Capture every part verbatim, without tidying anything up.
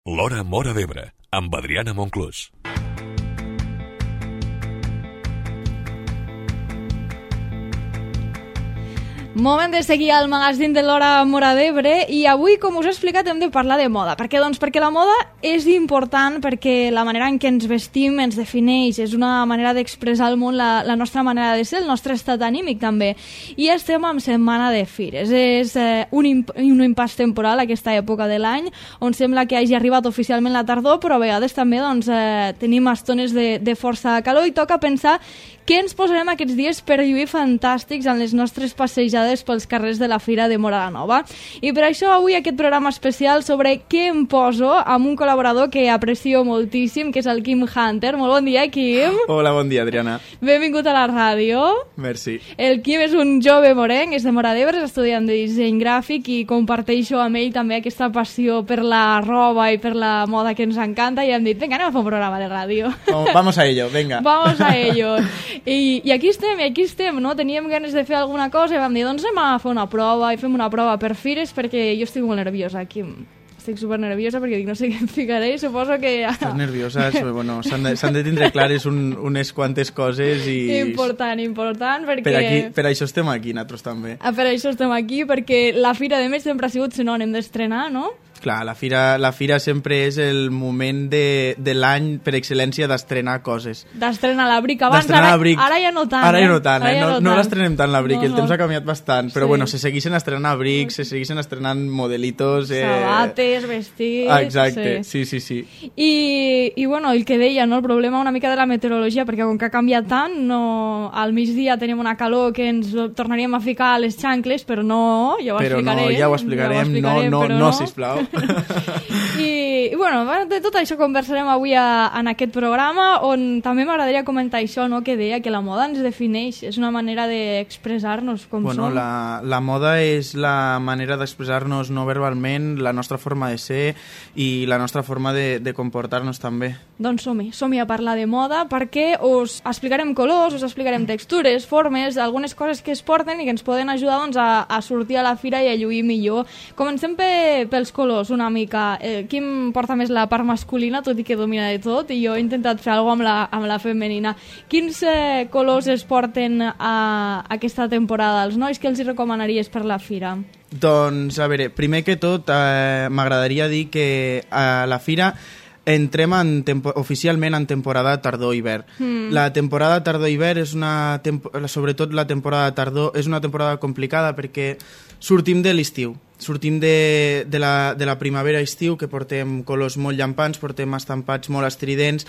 L'Hora Móra d'Ebre, amb Adriana Monclús. Moment de seguir al magazín de l'Hora Móra d'Ebre i avui, com us he explicat, hem de parlar de moda. Per què? Doncs perquè la moda és important, perquè la manera en què ens vestim ens defineix, és una manera d'expressar al món la, la nostra manera de ser, el nostre estat anímic també. I estem en setmana de fires. És eh, un, imp un impàs temporal aquesta època de l'any, on sembla que hagi arribat oficialment la tardor, però a vegades també doncs, eh, tenim estones de, de força calor i toca pensar què ens posarem aquests dies per lluir fantàstics en les nostres passejades pels carrers de la Fira de Móra la Nova. I per això avui aquest programa especial sobre què em poso amb un col·laborador que aprecio moltíssim, que és el Quim Hunter. Molt bon dia, Quim. Hola, bon dia, Adriana. Benvingut a la ràdio. Merci. El Quim és un jove morenc, és de Móra d'Ebre, és estudiant de disseny gràfic i comparteixo amb ell també aquesta passió per la roba i per la moda que ens encanta i hem dit, vinga, anem a fer un programa de ràdio. Vamos a ello, venga. Vamos a ello. I, i aquí estem, i aquí estem, no? Teníem ganes de fer alguna cosa i vam dir, doncs anem a fer una prova i fem una prova per fires perquè jo estic molt nerviosa aquí. Estic super nerviosa perquè dic, no sé què em ficaré i suposo que... Estàs nerviosa? Bueno, s'han de, de tindre clares un, unes quantes coses i... Important, important, perquè... Per, aquí, per això estem aquí, nosaltres també. Ah, per això estem aquí, perquè la fira, de més, sempre ha sigut sinònim d'estrenar, no? Clar, la fira, la fira sempre és el moment de, de l'any per excel·lència d'estrenar coses. D'estrenar l'abric. Abans, ara, ara ja no tant. Ara ja no tant, eh? ja no, no, no l'estrenem tant l'abric, no, el no. temps ha canviat bastant, però sí. bueno, se segueixen estrenant abrics, se segueixen estrenant modelitos... Eh... Sabates, vestits... Exacte, sí, sí, sí. sí. I, I bueno, el que deia, no? El problema una mica de la meteorologia, perquè com que ha canviat tant, no... al migdia tenim una calor que ens tornaríem a ficar a les xancles, però no, ja ho però explicarem. Però no, ja ho explicarem, ja ho explicarem no, no, no, no, sisplau. I, I bueno, de tot això conversarem avui a, en aquest programa, on també m'agradaria comentar això, no? Que deia que la moda ens defineix, és una manera d'expressar-nos com bueno, som. La, la moda és la manera d'expressar-nos no verbalment, la nostra forma de ser i la nostra forma de, de comportar-nos també. Doncs som-hi, som-hi a parlar de moda perquè us explicarem colors, us explicarem textures, formes, algunes coses que es porten i que ens poden ajudar doncs, a, a sortir a la fira i a lluir millor. Comencem pe, pels colors una mica. Eh, Quim porta més la part masculina, tot i que domina de tot, i jo he intentat fer alguna cosa amb la, amb la femenina. Quins eh, colors es porten a, a aquesta temporada? Els nois, què els hi recomanaries per la fira? Doncs, a veure, primer que tot, eh, m'agradaria dir que a la fira entrem en oficialment en temporada tardor-hivern. Mm. La temporada tardor-hivern és una... Sobretot la temporada tardor és una temporada complicada perquè sortim de l'estiu. Sortim de, de, la, de la primavera-estiu, que portem colors molt llampants, portem estampats molt estridents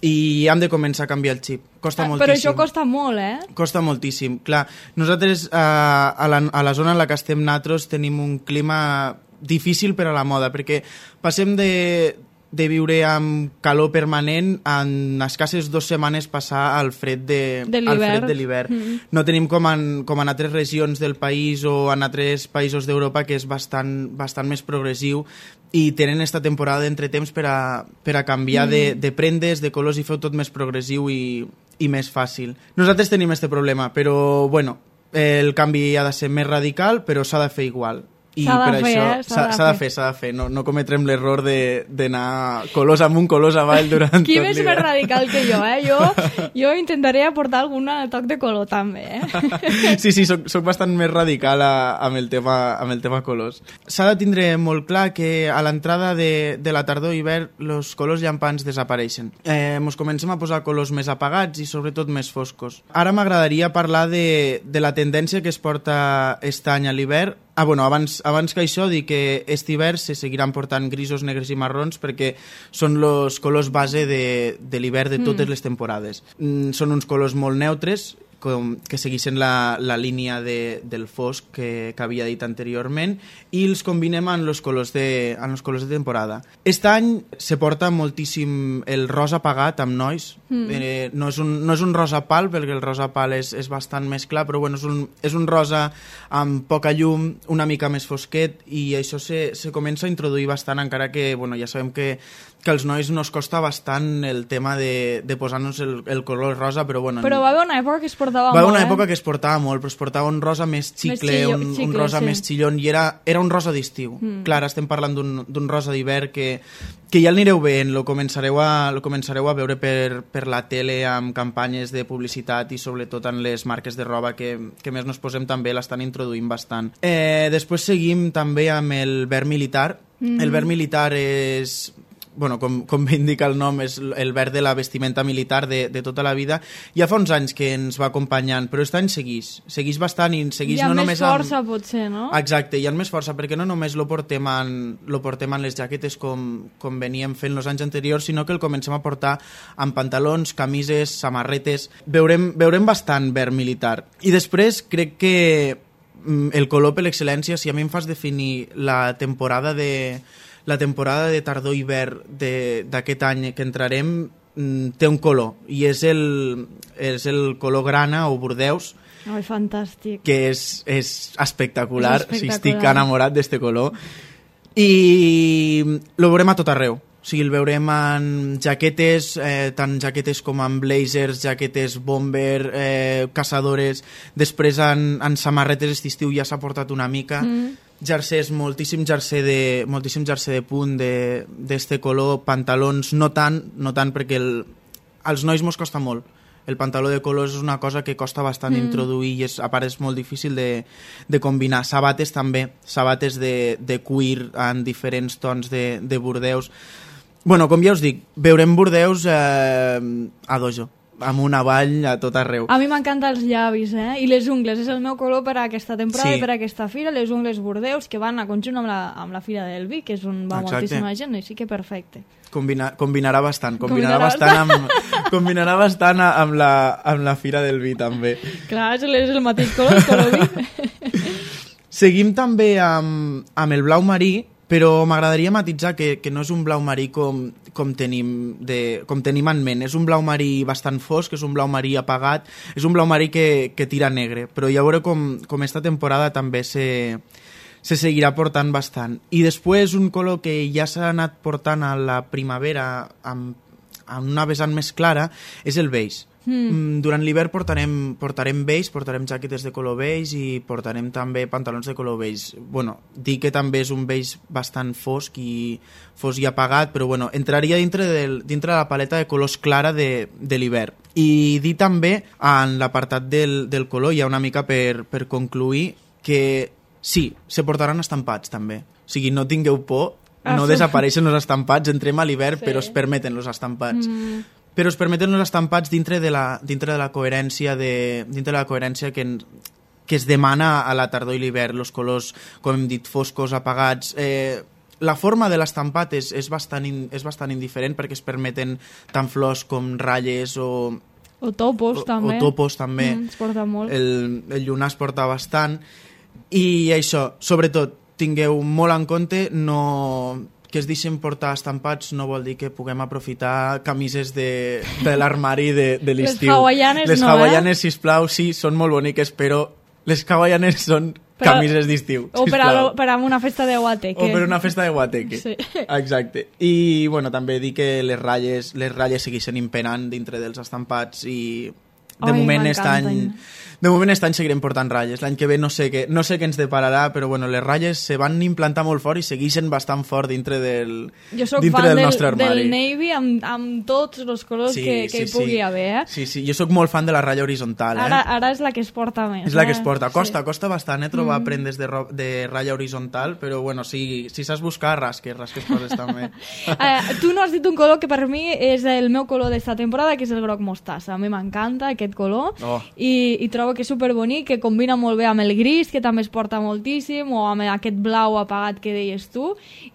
i hem de començar a canviar el xip. Costa ah, moltíssim. Però això costa molt, eh? Costa moltíssim. Clar, nosaltres eh, a, la, a la zona en la que estem nosaltres tenim un clima difícil per a la moda, perquè passem de... de viure amb calor permanent en escasses dues setmanes passar al fred de, de l'hivern. Mm. No tenim com en, com en altres regions del país o en altres països d'Europa que és bastant, bastant més progressiu i tenen esta temporada d'entretemps per a, per a canviar mm. de, de prendes, de colors i fer tot més progressiu i, i més fàcil. Nosaltres tenim este problema, però bueno, el canvi ha de ser més radical, però s'ha de fer igual. I s'ha per de fer, això eh? s'ha de, de fer, s'ha de fer. No, no cometrem l'error d'anar colors amunt, colors avall durant Quim tot és més radical que jo, eh? Jo, jo intentaré aportar algun toc de color també, eh? Sí, sí, soc, soc bastant més radical a, amb, el tema, amb el tema colors. S'ha de tindre molt clar que a l'entrada de, de la tardor i hivern els colors llampants desapareixen. Eh, mos comencem a posar colors més apagats i sobretot més foscos. Ara m'agradaria parlar de, de la tendència que es porta aquest any a l'hivern. Ah, bueno, abans, abans que això, dir que aquest hivern se seguiran portant grisos, negres i marrons perquè són els colors base de, de l'hivern de totes mm. les temporades. Mm, són uns colors molt neutres, com, que segueixen la, la línia de, del fosc que, que havia dit anteriorment i els combinem amb els colors de, amb els colors de temporada. Aquest any se porta moltíssim el rosa apagat amb nois. Mm. Eh, no, és un, no és un rosa pal, perquè el rosa pal és, és bastant més clar, però bueno, és, un, és un rosa amb poca llum, una mica més fosquet, i això se, se comença a introduir bastant, encara que bueno, ja sabem que que als nois nos costa bastant el tema de, de posar-nos el, el color rosa, però bueno... Però va haver una època que es portava portava Va molt, una eh? època que es portava molt, però es portava un rosa més xicle, xillo- un, xicle, un rosa sí. més xillon, i era, era un rosa d'estiu. Mm. Clar, estem parlant d'un rosa d'hivern que, que ja el anireu veient, lo començareu a, lo començareu a veure per, per la tele amb campanyes de publicitat i sobretot en les marques de roba que, que més nos posem també l'estan introduint bastant. Eh, després seguim també amb el verd militar. Mm. El verd militar és... bueno, com, com bé indica el nom, és el verd de la vestimenta militar de, de tota la vida. Ja fa uns anys que ens va acompanyant, però aquest any segueix, segueix bastant i segueix hi ha no més només força, amb... potser, no? Exacte, hi ha més força, perquè no només lo portem en, lo portem en les jaquetes com, com veníem fent els anys anteriors, sinó que el comencem a portar amb pantalons, camises, samarretes... Veurem, veurem bastant verd militar. I després crec que el color per l'excel·lència, si a mi em fas definir la temporada de... la temporada de tardor-hivern d'aquest any que entrarem té un color, i és el, és el color grana o bordeus. Ai, fantàstic. Que és, és espectacular, és espectacular. Si estic enamorat d'este color. I el veurem a tot arreu. O sigui, el veurem en jaquetes, eh, tant jaquetes com en blazers, jaquetes bomber, eh, caçadores, després en, en samarretes d'estiu ja s'ha portat una mica, mm. jersers, moltíssim jerser de, moltíssim jerser de punt d'este color, pantalons, no tant, no tant perquè el, als nois mos costa molt. El pantaló de colors és una cosa que costa bastant mm. introduir i és, a part és molt difícil de, de combinar. Sabates també, sabates de, de cuir en diferents tons de, de bordeus. Bueno, com ja us dic, veurem bordeus eh, a dojo, amb una vall a tot arreu. A mi m'encanten els llavis, eh? I les ungles, és el meu color per a aquesta temporada Sí. i per a aquesta fira, les ungles bordeus, que van a conjunt amb la, amb la Fira del Vi, que és on va Exacte. moltíssima gent, i sí que perfecte. Combina, combinarà bastant, combinarà, Combinarà bastant, amb, combinarà bastant amb la, amb la Fira del Vi també. Clar, és el, és el mateix color, el color vi. Seguim també amb, amb el blau marí, però m'agradaria matitzar que, que no és un blau marí com, com, tenim de, com tenim en ment. És un blau marí bastant fosc, és un blau marí apagat, és un blau marí que, que tira negre, però ja veureu com, com esta temporada també se, se seguirà portant bastant. I després un color que ja s'ha anat portant a la primavera amb, amb una vessant més clara és el beige. Mm. Durant l'hivern portarem, portarem beige, portarem jaquetes de color beige i portarem també pantalons de color beige. Bueno, dic que també és un beige bastant fosc i fosc i apagat, però bueno, entraria dintre, del, dintre de la paleta de colors clara de, de l'hivern. I dir també, en l'apartat del, del color, hi ha una mica per, per concluir que sí, se portaran estampats també. O sigui, no tingueu por, Ah, no sí. desapareixen els estampats, entrem a l'hivern, Sí. però es permeten els estampats. Mm. Però es permeten els estampats dintre de la, dintre de la coherència de, dintre de la coherència que, en, que es demana a la tardor i l'hivern, els colors, com hem dit, foscos, apagats. Eh, la forma de l'estampat és, és, bastant in, és bastant indiferent perquè es permeten tant flors com ratlles o... O topos, o, també. O topos, també. Mm, es porta molt. El, el llunar es porta bastant. I això, sobretot, tingueu molt en compte, no... que es deixen portar estampats no vol dir que puguem aprofitar camises de, de l'armari de, de l'estiu. Les hawaianes les no, eh? hawaianes, sisplau, sí, són molt boniques, però les hawaianes són Però- camises d'estiu, O per a, sisplau. per a una festa de guateque. O per una festa de guateque. Sí. Exacte. I, bueno, també dir que les ratlles, les ratlles segueixen impenant dintre dels estampats i de Ai, moment aquest any... m'encanten. De moment aquest any seguirem portant ratlles. L'any que ve no sé què, no sé què ens depararà, però bueno, les ratlles se van implantar molt fort i segueixen bastant fort dintre del, Jo sóc dintre fan del del, nostre armari. del navy amb, amb tots els colors Sí, que, que sí, hi pugui sí. haver, eh? Sí, sí, jo sóc molt fan de la ratlla horitzontal, eh? Ara, ara és la que es porta més. És la que eh? es porta. Costa, Sí. costa bastant, eh, trobar mm. prendes de, ro- de ratlla horitzontal, però bueno, si, si saps buscar, rasques, rasques coses també. Eh, tu no has dit un color que per mi és el meu color d'esta temporada, que és el groc mostassa. A mi m'encanta aquest color Oh. i, i trobo que és superbonic, que combina molt bé amb el gris, que també es porta moltíssim, o amb aquest blau apagat que deies tu.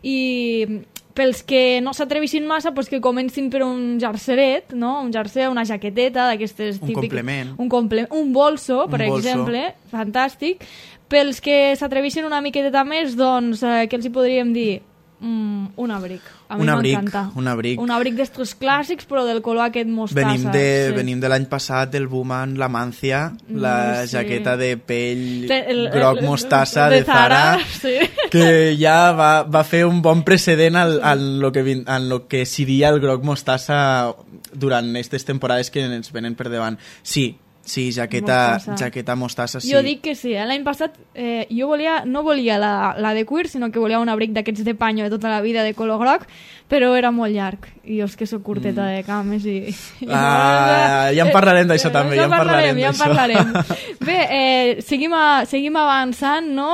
I pels que no s'atrevissin massa, pues que comencin per un jerseret, no? Un jerser, una jaqueteta d'aquestes Un típiques... complement. Un complement. Un bolso, per Un bolso. exemple, fantàstic. Pels que s'atrevissin una miqueta més, doncs, eh, què els hi podríem dir? Mm, un abric. A mi Un abric, m'encanta. un abric. Un abric d'estos clàssics, però del color aquest mostassa. Venim de, sí. venim de l'any passat del boom en la Mancia, la Mm, sí. jaqueta de pell Te- el- groc el- mostassa de de Zara, Zara, sí. que ja va, va fer un bon precedent al, en, lo que, vin- en lo que seria el groc mostassa durant aquestes temporades que ens venen per davant. Sí, Sí, jaqueta mostassa, jaqueta mostassa sí. Jo dic que sí, eh? L'any passat eh, jo volia, no volia la, la de cuir, sinó que volia un abric d'aquests de panyo de tota la vida de color groc, però era molt llarg, i jo és que soc curteta mm. de cames i... i ah, ja en parlarem d'això eh, també, ja en parlarem, ja en parlarem. Bé, eh, seguim, a, seguim avançant, no?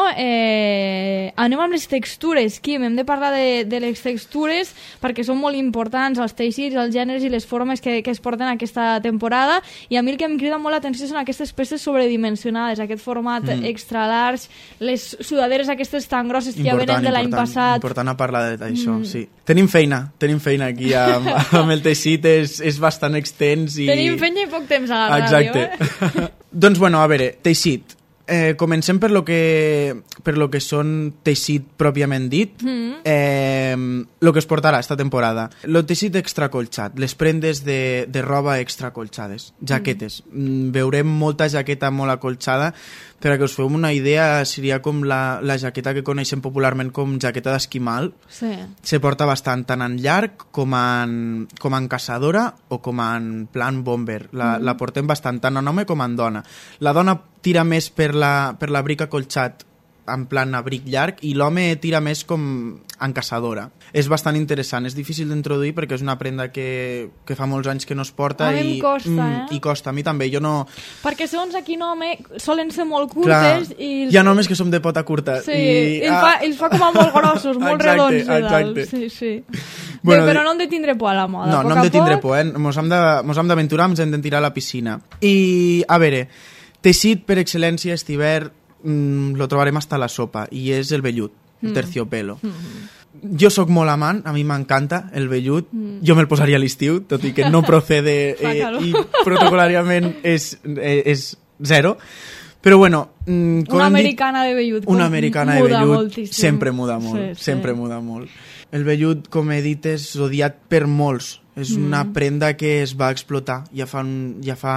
Eh, anem amb les textures, Quim, hem de parlar de, de les textures perquè són molt importants, els teixits, els gèneres i les formes que, que es porten aquesta temporada, i a mi el que em crida molt l'atenció són aquestes peces sobredimensionades, aquest format mm. extra large, les sudaderes aquestes tan grosses que important, ja venen de l'any passat. Important a parlar d'això, mm. sí. Tenim feina, tenim feina aquí amb, amb el teixit, és, és bastant extens i... Tenim feina i poc temps a la ràdio, eh? Doncs bueno, a veure, teixit. Eh, comencem per lo que per lo que són teixit pròpiament dit, mm. eh, lo que es portarà esta temporada. Lo teixit extracolxat, les prendes de, de roba extracolxades, jaquetes. Mm. Veurem molta jaqueta molt acolxada, per a que us feu una idea, seria com la, la jaqueta que coneixem popularment com jaqueta d'esquimal. Sí. Se porta bastant tant en llarg com en, com en caçadora o com en plan bomber. La, mm. la portem bastant tant en home com en dona. La dona tira més per la, per l'abric acolxat en plan abric llarg i l'home tira més com en caçadora. És bastant interessant, és difícil d'introduir perquè és una prenda que, que fa molts anys que no es porta a mi i, costa, mm, eh? i costa, a mi també, jo no... Perquè segons aquí no, home, solen ser molt curtes. Clar, i... hi ha homes que som de pota curta. Sí, i, i el, fa, el fa com a molt grossos, molt exacte, redons de exacte. dalt. Sí, sí. Bueno, Bé, però no hem de tindre por a la moda. No, no hem de tindre por, eh? Mos hem de, mos hem d'aventurar, ens hem de tirar a la piscina. I, a veure, teixit per excel·lència este hivern mm, lo trobarem hasta la sopa, i és el vellut, el mm. terciopelo. Mm. Jo sóc molt amant, a mi m'encanta el vellut, mm. jo me'l posaria a l'estiu, tot i que no procede eh, i protocolàriament és, eh, és zero, però bueno... Mm, una americana dit, de vellut. Una americana de vellut moltíssim. sempre muda molt, sí, sí. sempre muda molt. El vellut, com he dit, és odiat per molts. És mm. una prenda que es va explotar. Ja fa, un, ja fa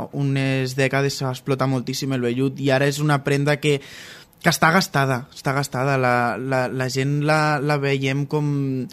unes dècades s'ha explotat moltíssim el vellut i ara és una prenda que, que està gastada. Està gastada. La, la, la gent la, la veiem com,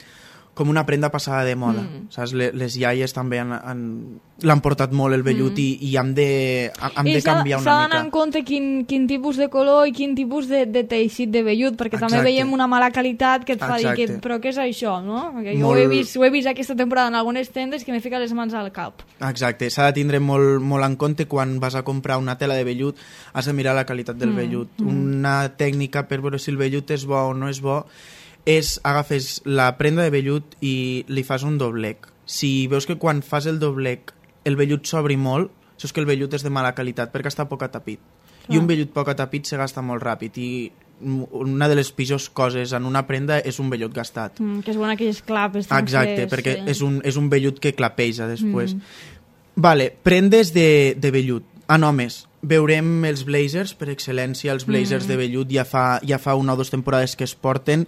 com una prenda passada de moda. Mm. Saps? Les, les iaies també han, han, l'han portat molt el vellut mm. i, i hem de, hem de canviar una mica. S'ha d'anar en compte quin, quin tipus de color i quin tipus de, de teixit de vellut, perquè Exacte. També veiem una mala qualitat que et fa Exacte. Dir, que, però què és això, no? Perquè jo molt... ho, he vist, ho he vist aquesta temporada en algunes tendes que me fica les mans al cap. Exacte, s'ha de tindre molt, molt en compte quan vas a comprar una tela de vellut, has de mirar la qualitat del mm. vellut. Mm. Una tècnica per veure si el vellut és bo o no és bo és agafes la prenda de vellut i li fas un doblec. Si veus que quan fas el doblec el vellut s'obri molt, això és que el vellut és de mala qualitat perquè està poc atapit. Ah. I un vellut poc atapit se gasta molt ràpid i una de les pitjors coses en una prenda és un vellut gastat. Mm, que és bona aquelles clapes. Exacte, fes, perquè sí. és, un, és un vellut que clapeja després. Mm. Vale, prendes de, de vellut. En homes, veurem els blazers, per excel·lència, els blazers mm. de vellut ja fa, ja fa una o dues temporades que es porten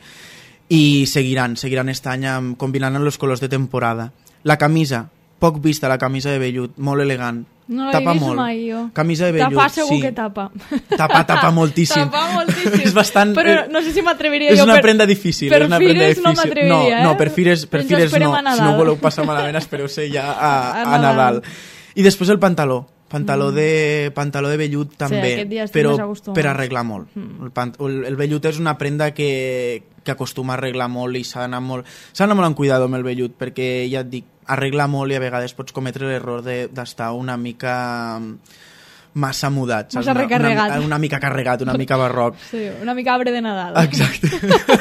i seguiran, seguiran aquest any amb, combinant els colors de temporada. La camisa, poc vista la camisa de vellut, molt elegant. No l'he tapa vist molt. mai jo. Camisa de vellut, Tapar segur sí. que tapa. Tapa, tapa moltíssim. Tapa moltíssim. és bastant... Però no sé si m'atreviria jo. És una per... prenda difícil. Per és una fires prenda difícil. no m'atreviria, no, eh? No, per fires, per fires no. Si no voleu passar malament, espereu-se ja a, a, a Nadal. I després el pantaló. Pantaló, mm. de, pantaló de vellut també, sí, però per arreglar molt. Mm. El, pant, el, el vellut és una prenda que, que acostuma a arreglar molt i s'ha d'anar molt, s'ha d'anar molt en cuidado amb el vellut, perquè ja et dic, arregla molt i a vegades pots cometre l'error d'estar una mica massa mudat, saps? Massa recarregat. Una, una, una mica carregat, una mica barroc. Sí, una mica arbre de Nadal. Exacte.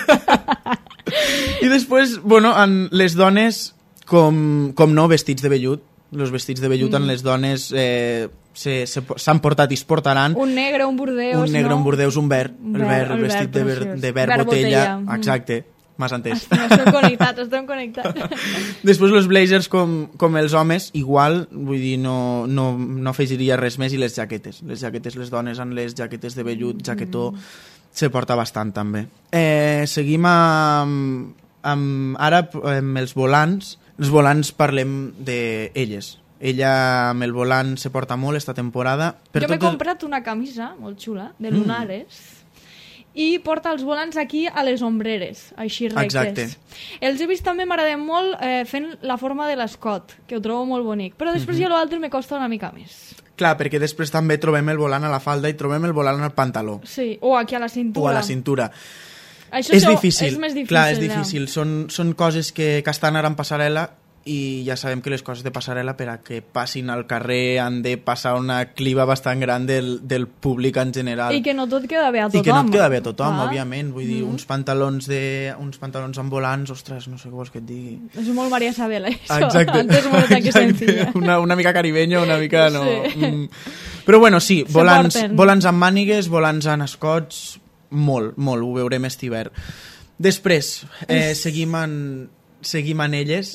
I després, bueno, en les dones, com, com no, vestits de vellut. Els vestits de vellut mm. en les dones eh, s'han portat i es portaran. Un negre, un bordeus, un negre, no? un bordeus, un verd. El verd, el vestit de verd, de verd, verd botella. botella. Exacte, m'has entès. Estem connectats, estem connectats. Després els blazers, com, com els homes, igual, vull dir, no, no, no afegiria res més, i les jaquetes. Les jaquetes, les dones en les jaquetes de vellut, jaquetó, mm. se porta bastant també. Eh, seguim amb, amb, ara amb els volants. Els volants parlem d'elles. Ella amb el volant se porta molt esta temporada. Per jo m'he comprat una camisa molt xula, de lunares, mm. i porta els volants aquí a les ombreres, així rectes. Exacte. Els he vist també, m'agraden molt, eh, fent la forma de l'escot, que ho trobo molt bonic. Però després mm-hmm. ja l'altre me costa una mica més. Clar, perquè després també trobem el volant a la falda i trobem el volant al pantaló. Sí, o aquí a la cintura. O a la cintura. Això és so, difícil. És més difícil. Clar, és difícil. Són, són coses que, que estan ara en passarel·la i ja sabem que les coses de passarel·la per a que passin al carrer han de passar una cliva bastant gran del, del públic en general. I que no tot queda bé a tothom. I que no et queda bé a tothom, ah. òbviament. Vull dir, mm. uns pantalons de, uns pantalons amb volants, ostres, no sé què vols que et digui. És molt Maria Isabel, això. Exacte. Antes muerta que sencilla. Una, una mica caribeño, una mica no. Sí. Mm. Però bueno, sí, Se volants, porten. volants amb mànigues, volants en escots, molt, molt, ho veurem aquest hivern. Després, eh, seguim en... seguim en elles,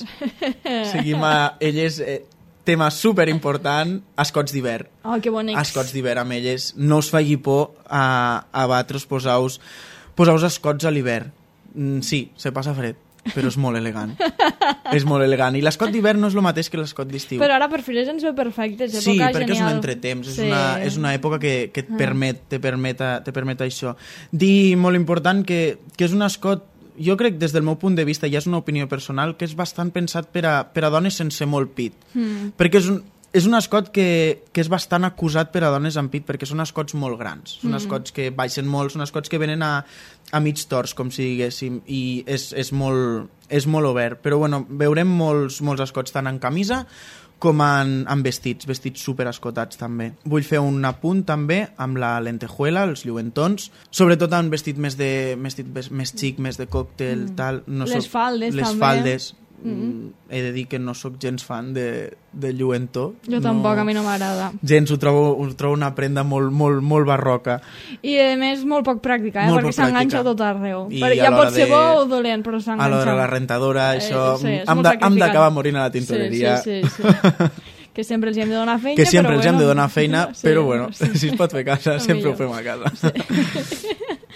seguim a elles, eh, tema superimportant, escots d'hivern. Oh, que bonics. Escots d'hivern amb elles. No us faci por a, a batre's, posaus, posaus escots a l'hivern. Mm, sí, se passa fred, però és molt elegant. És molt elegant. I l'escot d'hivern no és el mateix que l'escot d'estiu. Però ara per filles ens ve perfecte, és època sí, genial. perquè és un entretemps, és, sí. una, és una època que, que et permet, te permet, te permet això. Dir molt important que, que és un escot, jo crec des del meu punt de vista, ja és una opinió personal, que és bastant pensat per a, per a dones sense molt pit. Mm. Perquè és un, és un escot que, que és bastant acusat per a dones amb pit, perquè són escots molt grans, són mm. escots que baixen molt, són escots que venen a, a mig tors, com si diguéssim, i és, és, molt, és molt obert. Però bueno, veurem molts, molts escots tant en camisa com en, en vestits, vestits super escotats també. Vull fer un apunt també amb la lentejuela, els lluentons, sobretot en vestit més, de, vestit més, més xic, més de còctel, mm. tal. No les soc, faldes les també. faldes. Mm-hmm. He de dir que no sóc gens fan de, de lluentó. Jo no, tampoc, a mi no m'agrada. Gens, ho trobo, ho trobo una prenda molt, molt, molt barroca. I a més molt poc pràctica, eh? Molt perquè s'enganxa tot arreu. I Per, ja pot ser de... bo o dolent, però s'enganxa. A l'hora de la rentadora, això... Eh, sí, hem d'acabar morint a la tintoreria. Sí, sí, sí. sí. Que sempre els hem de donar feina, que sempre però els bueno. hem de donar feina, sí, però bueno, sí. si es pot fer a casa, sempre ho fem a casa. Sí.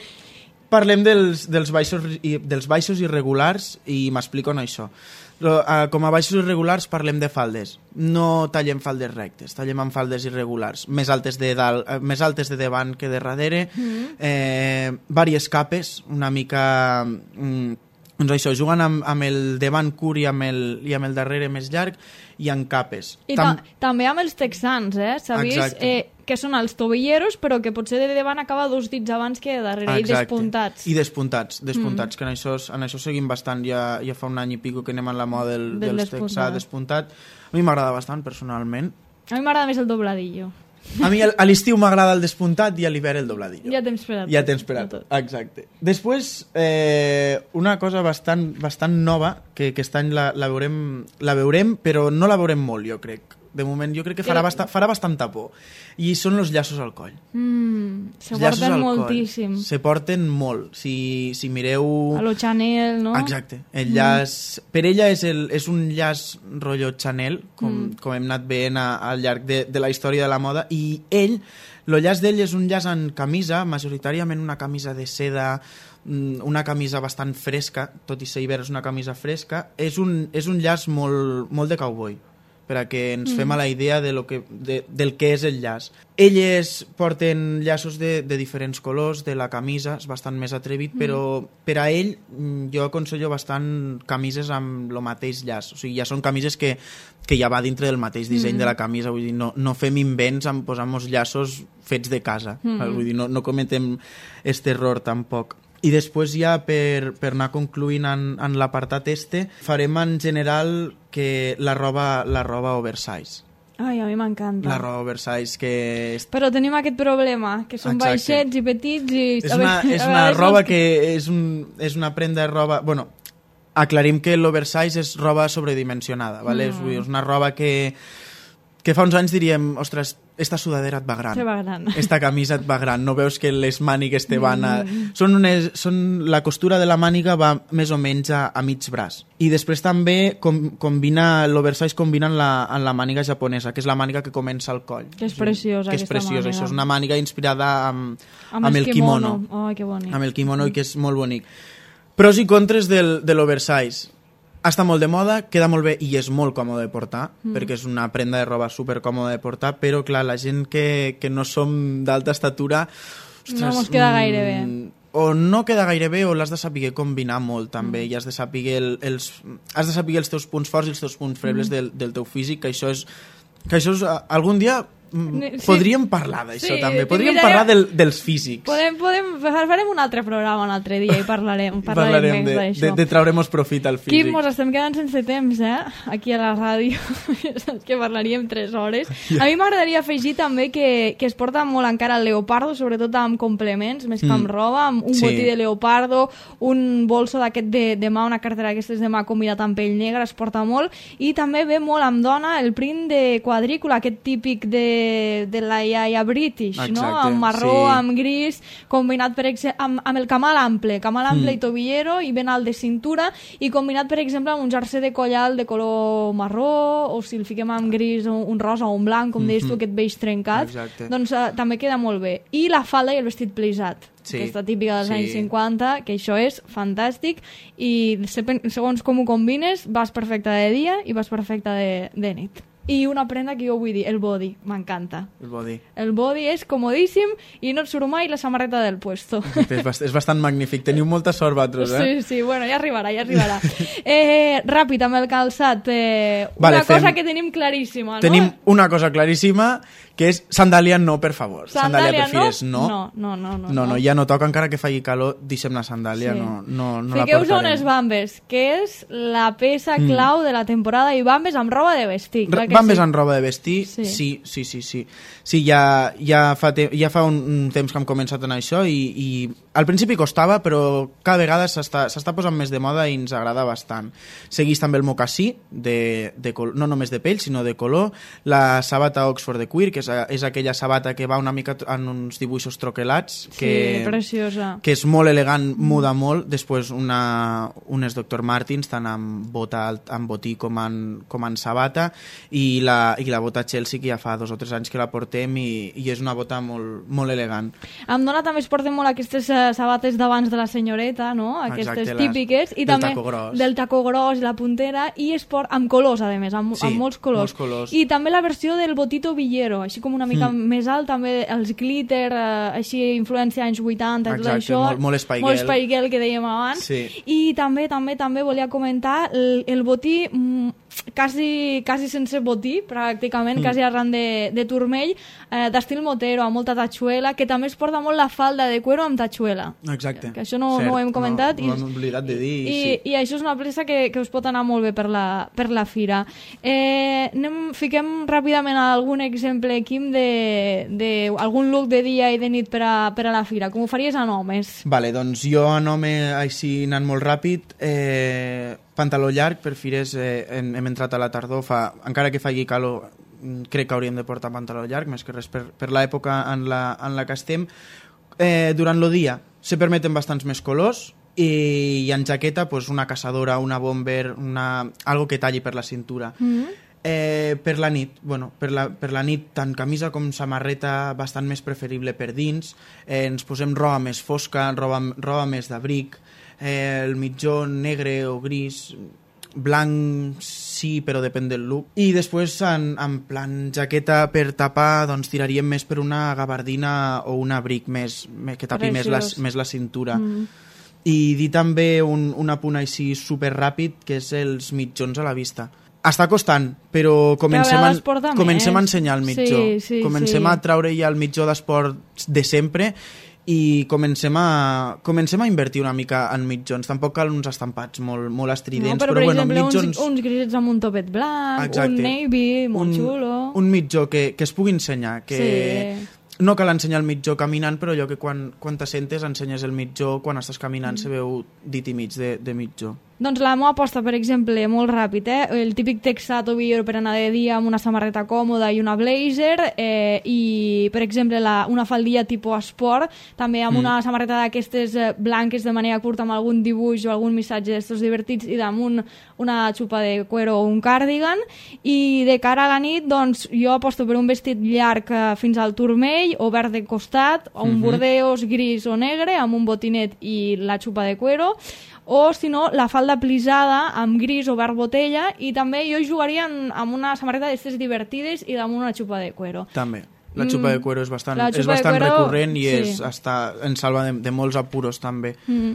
Parlem dels, dels, baixos, i, dels baixos irregulars i m'explico en això. Com a baixos irregulars parlem de faldes. No tallem faldes rectes, tallem amb faldes irregulars, més altes de dalt, més altes de davant que de darrere, mm. eh, vàries capes, una mica... Mm, doncs això, juguen amb, amb el davant curt i amb el, i amb el darrere més llarg i en capes. I Tam ta també amb els texans, eh? S'ha vist eh, que són els tobilleros, però que potser de davant acaba dos dits abans que de darrere. Exacte. I despuntats. I despuntats, despuntats, mm. que en això, en això seguim bastant, ja, ja fa un any i pico que anem en la moda del, del dels texà despuntat. A mi m'agrada bastant, personalment. A mi m'agrada més el dobladillo. A mi a l'estiu m'agrada el despuntat i a l'hivern el dobladillo. Ja t'hem esperat. Ja t'hem esperat, exacte. Després, eh, una cosa bastant, bastant nova, que aquest any la, la, veurem, la veurem, però no la veurem molt, jo crec. De moment, jo crec que farà, bastant, farà bastanta por. I són els llaços al coll. Mm, se porten moltíssim. Coll. Se porten molt. Si, si mireu... A lo Chanel, no? Exacte. El llaç... Mm. Per ella és, el, és un llaç rotllo Chanel, com, mm. com hem anat veient a, al llarg de, de la història de la moda, i ell, el llaç d'ell és un llaç en camisa, majoritàriament una camisa de seda, una camisa bastant fresca, tot i ser hivern és una camisa fresca, és un, és un llaç molt, molt de cowboy, per a que ens mm. fem a la idea de lo que, de, del que és el llaç. Elles porten llaços de, de diferents colors, de la camisa, és bastant més atrevit, mm. però per a ell jo aconsello bastant camises amb el mateix llaç. O sigui, ja són camises que, que ja va dintre del mateix disseny mm. de la camisa, vull dir, no, no fem invents amb posar-nos llaços fets de casa, mm. vull dir, no, no cometem aquest error tampoc. I després ja per, per anar concluint en, en l'apartat este, farem en general que la roba, la roba oversize. Ai, a mi m'encanta. La roba oversize que... Però tenim aquest problema, que són Exacte. baixets i petits i... És una, és una roba que és, un, és una prenda de roba... Bueno, aclarim que l'oversize és roba sobredimensionada, ¿vale? Mm. És una roba que... que fa uns anys diríem, ostres, esta sudadera et va gran. Se va gran. Esta camisa et va gran. No veus que les mànigues te van a... Mm. Són unes, són, la costura de la màniga va més o menys a, a mig braç. I després també com, combina, l'oversize combina en la, en la màniga japonesa, que és la màniga que comença al coll. Que és preciosa, que és aquesta preciosa. màniga. Això és una màniga inspirada amb, amb, amb el kimono. kimono. Oh, que bonic. Amb el kimono, i que és molt bonic. Pros i contres del, de l'oversize. Està molt de moda, queda molt bé i és molt còmode de portar, mm. perquè és una prenda de roba super còmode de portar, però clar, la gent que, que no som d'alta estatura... Ostres, no mos queda gaire bé. O no queda gaire bé o l'has de saber combinar molt també, mm. i has de saber el, els, has de saber els teus punts forts i els teus punts febles mm. del, del teu físic, que això és... Que això és, algun dia mm, Sí. podríem parlar d'això Sí, també, podríem t'invitaré- parlar del, dels físics. Podem, podem, farem un altre programa un altre dia i parlarem, parlarem, Parlarem més de, d'això. de, de traurem-nos profit al físic. Quim, mos estem quedant sense temps, eh? Aquí a la ràdio. Saps que parlaríem tres hores. A mi m'agradaria afegir també que, que es porta molt encara el leopardo, sobretot amb complements, més que amb roba, amb un Sí. botí de leopardo, un bolso d'aquest de, de mà, una cartera d'aquestes de mà combinat amb pell negra, es porta molt. I també ve molt amb dona el print de quadrícula, aquest típic de, de la iaia British, no? Exacte, Amb marró, sí. amb gris, combinat per exemple, amb, amb el camal ample, camal ample mm. i tobillero i ben alt de cintura, i combinat per exemple amb un jersei de coll alt de color marró, o si el fiquem amb gris, un, un rosa o un blanc, com deies tu, aquest beix trencat, Exacte. doncs uh, també queda molt bé. I la falda i el vestit plisat, Sí. aquesta típica dels Sí. anys cinquanta, que això és fantàstic, i segons com ho combines vas perfecta de dia i vas perfecta de, de nit. I una prenda que jo vull dir, el body, m'encanta. El body. El body és comodíssim i no et surt mai la samarreta del puesto. És, bast és bastant magnífic. Teniu molta sort, vosaltres, eh? Sí, sí, bueno, ja arribarà, ja arribarà. Eh, ràpid, amb el calçat, eh, Vale, una cosa fem- que tenim claríssima, no? Tenim una cosa claríssima, que és sandàlia no, per favor. Sandàlia per Fires, no. No, no, no, no. No, no, ja no toca, encara que faci calor, deixem la sandàlia, Sí. no, no, no la Fiqueu-vos portarem. unes bambes, que és la peça clau de la temporada, i bambes amb roba de vestir. clar que Bambes sí. en roba de vestir, Sí. sí, sí, sí, sí. Sí, ja, ja, fa, te ja fa un, un temps que hem començat en això i, i al principi costava, però cada vegada s'està posant més de moda i ens agrada bastant. Seguís també el mocassí, de, de col no només de pell, sinó de color, la sabata Oxford de cuir, que és, és aquella sabata que va una mica en uns dibuixos troquelats, que, Sí, preciosa. que és molt elegant, muda molt. Després una, unes doctor Martens, tant amb bota alt, amb botí com en, com en sabata, i la, i la bota Chelsea, que ja fa dos o tres anys que la portem i, i és una bota molt, molt elegant. Amb dona també es porten molt aquestes uh, sabates d'abans de la senyoreta, no? Aquestes Exacte, les- típiques. I del també taco gros. del taco gros, la puntera, i es port amb colors, a més, amb, Sí, amb molts colors. molts colors. I també la versió del botito villero, així com una mica mm. més alt, també els glitter, uh, així influència anys vuitanta, i tot Exacte, això. molt- molt Spy Molt Girl. Spy Girl, que dèiem abans. Sí. I també, també, també volia comentar el, el botí mm, quasi, quasi sense botí, pràcticament, mm. quasi arran de, de turmell, eh, d'estil motero, amb molta tatxuela, que també es porta molt la falda de cuero amb tatxuela. Exacte. Que això no, Cert, no ho hem comentat. No, ho hem oblidat de dir. I, sí. i això és una peça que, que us pot anar molt bé per la, per la fira. Eh, anem, fiquem ràpidament algun exemple, Quim, de, de algun look de dia i de nit per a, per a la fira. Com ho faries en homes? Vale, doncs jo en home, així anant molt ràpid, eh, pantaló llarg, per fires eh, hem, hem entrat a la tardor, fa, encara que faci calor, mm, crec que hauríem de portar pantaló llarg, més que res per, per l'època en, la, en la que estem. Eh, durant el dia se permeten bastants més colors, i, i en jaqueta pues, una caçadora, una bomber, una, algo que talli per la cintura. Mm-hmm. Eh, per la nit, bueno, per la, per la nit tant camisa com samarreta bastant més preferible per dins, eh, ens posem roba més fosca, roba, roba més d'abric, eh, el mitjó negre o gris, blanc sí, però depèn del look. I després en, en plan jaqueta per tapar, doncs tiraríem més per una gabardina o un abric més, més que tapi més la, Preciós. més la cintura. Mm. I dir també un, un apunt així super ràpid, que és els mitjons a la vista. Està costant, però comencem, Cada a, vegada es porta comencem més. a ensenyar el mitjó. Sí, sí, comencem sí. a traure ja el mitjó d'esport de sempre i comencem a, comencem a invertir una mica en mitjons. Tampoc cal uns estampats molt, molt estridents, No, però, però, per bueno, exemple, mitjons... uns, uns grisets amb un topet blanc, Exacte. un navy, molt un, xulo. Un mitjó que, que es pugui ensenyar, que Sí. no cal ensenyar el mitjó caminant, però allò que quan, quan t'assentes ensenyes el mitjó, quan estàs caminant mm. se veu dit i mig de, de mitjó. Doncs la meva aposta, per exemple, molt ràpid, eh? el típic texat o villero per anar de dia amb una samarreta còmoda i una blazer, eh, i, per exemple, la, una faldilla tipus esport, també amb mm. una samarreta d'aquestes eh, blanques de manera curta amb algun dibuix o algun missatge d'estos divertits, i damunt una xupa de cuero o un cardigan. I de cara a la nit, doncs, jo aposto per un vestit llarg eh, fins al turmell, o verd de costat, o un mm -hmm. bordeus gris o negre, amb un botinet i la xupa de cuero, o si no, la falda plisada amb gris o verd botella, i també jo jugaria en, amb una samarreta d'estes divertides i damunt una xupa de cuero. També. La xupa de cuero és bastant, La és xupa de bastant cuero, recurrent i sí. és, està, ens salva de, de molts apuros també. Mm.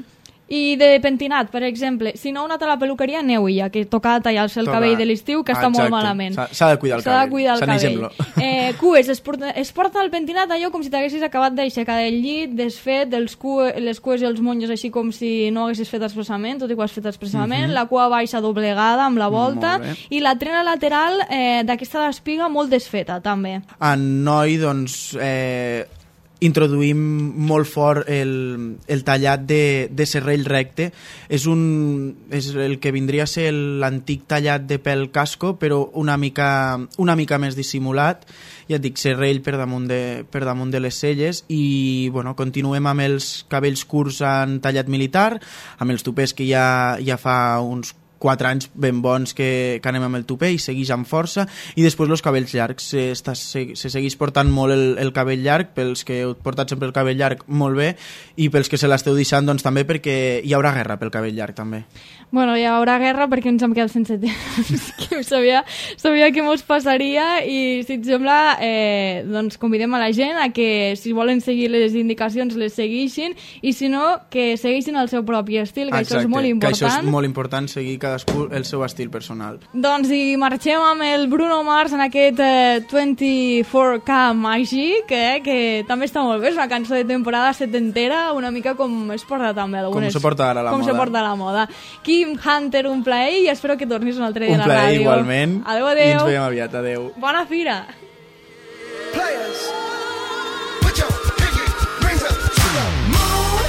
I de pentinat, per exemple, si no heu anat a la peluqueria, aneu-hi, ja que toca tallar-se el Toca. cabell de l'estiu, que Ah, està molt exacte. malament. S'ha- s'ha de cuidar el S'ha de cabell. cuidar el Sant cabell. exemple. Eh, cues, es porta, es porta el pentinat allò com si t'haguessis acabat d'aixecar del llit, desfet, els cue, les cues i els monjos així com si no haguessis fet expressament, tot i que ho has fet expressament, Mhm. la cua baixa doblegada amb la volta, Molt bé. i la trena lateral eh, d'aquesta d'espiga molt desfeta, també. En noi, doncs, eh, introduïm molt fort el, el tallat de, de serrell recte. És, un, és el que vindria a ser l'antic tallat de pèl casco, però una mica, una mica més dissimulat. Ja et dic, serrell per damunt de, per damunt de les celles, i bueno, continuem amb els cabells curts en tallat militar, amb els tupers que ja, ja fa uns quatre anys ben bons que, que anem amb el tupé i segueix amb força, i després els cabells llargs. Se, està, se, se segueix portant molt el, el cabell llarg, pels que heu portat sempre el cabell llarg, molt bé, i pels que se l'esteu deixant, doncs també, perquè hi haurà guerra pel cabell llarg, també. Bueno, hi haurà guerra perquè ens hem quedat sense temps. Que sabia, sabia que mos passaria, i si et sembla, eh, doncs convidem a la gent a que si volen seguir les indicacions les segueixin, i si no, que segueixin el seu propi estil, que Exacte, això és molt que important. això és molt important, seguir cadascú el seu estil personal. Doncs i marxem amb el Bruno Mars en aquest eh, vint-i-quatre K màgic, eh, que també està molt bé, és una cançó de temporada setentera, una mica com es porta també algunes... Com se porta ara la com moda. se porta la moda. Kim Hunter, un plaer, i espero que tornis un altre dia Un a la plaer ràdio. igualment, Adéu, i adéu. ens veiem aviat, adéu. Bona fira. Players, put your pinky rings up to the moon.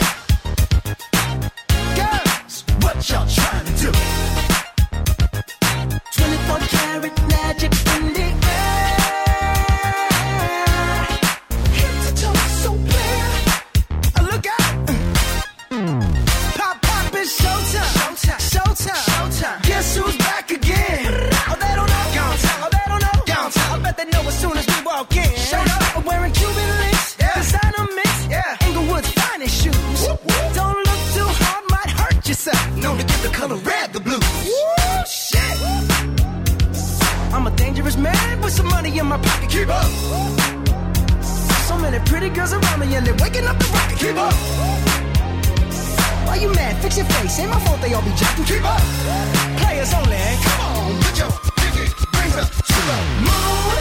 Girls, what y'all trying to do? twenty-four karat magic in the air. Head to toe so clear. Uh, Look out. Pop, pop, it's showtime. Showtime. Showtime. Showtime. Guess who's back again? Oh, they don't know. Oh, they don't know. I bet they know as soon as we walk in. Showed up. I'm wearing Cuban links. Yeah. Designer mix. Yeah. Inglewood's finest shoes. Whoop, whoop. Don't look too hard, might hurt yourself. Known to give the color red the blues. Woo, shit. I'm a dangerous man with some money in my pocket. Keep up. So many pretty girls around me and they're waking up the rocket. Keep up. Why you mad? Fix your face. Ain't my fault they all be jacking. Keep up. Players only. Come on, put your pinky rings up to the moon.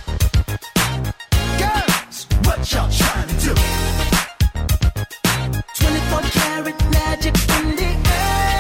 Girls, what y'all trying to do? twenty-four karat magic in the air.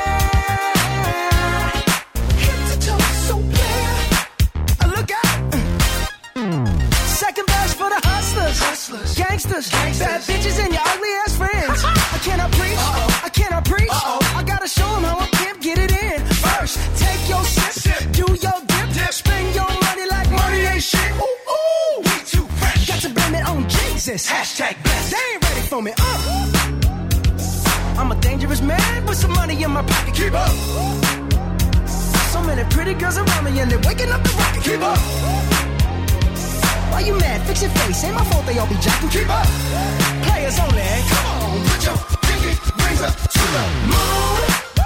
Head to toe so clear. Uh, Look out. Second verse for the hustlers, hustlers, gangsters, gangsters, bad bitches and your ugly ass friends. I cannot preach, Uh-oh. I cannot preach. Uh-oh. I gotta show them how a pimp get it in. First, take your sip, sip. Do your dip, dip, spend your money like money ain't shit. Ooh, ooh, we too fresh. Got to blame it on Jesus. Hashtag blessed. They ain't ready for me. Uh. I'm a dangerous man with some money in my pocket. Keep up. So many pretty girls around me and they're waking up the rocket. Keep up. Why you mad? Fix your face. Ain't my fault they all be jacking. Keep up. Players only. Come on, put your pinky rings up to the moon.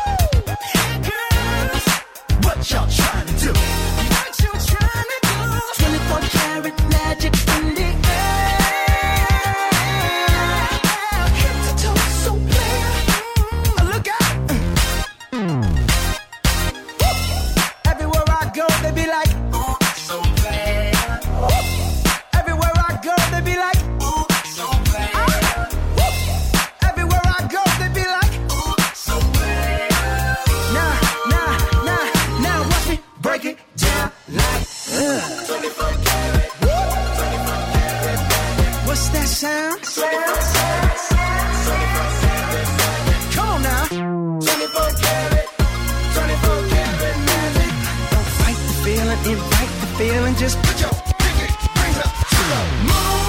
Girls, what y'all trying to do? What you trying to do? twenty-four karat magic in the air. Head to toe so clear. Uh, Look out. Everywhere I go, they be like, ooh, so bad. Everywhere I go, they be like, ooh, so bad. Everywhere I go, they be like, ooh, so bad. Nah, nah, nah, now watch me break it down like, ugh. twenty-four karat, twenty-four karat. What's that sound? Sound, sound, sound. twenty-four karat. Come on now. twenty-four karat, twenty-four karat magic. Don't fight the feeling, invite the feeling, just put your pinky rings up to the moon.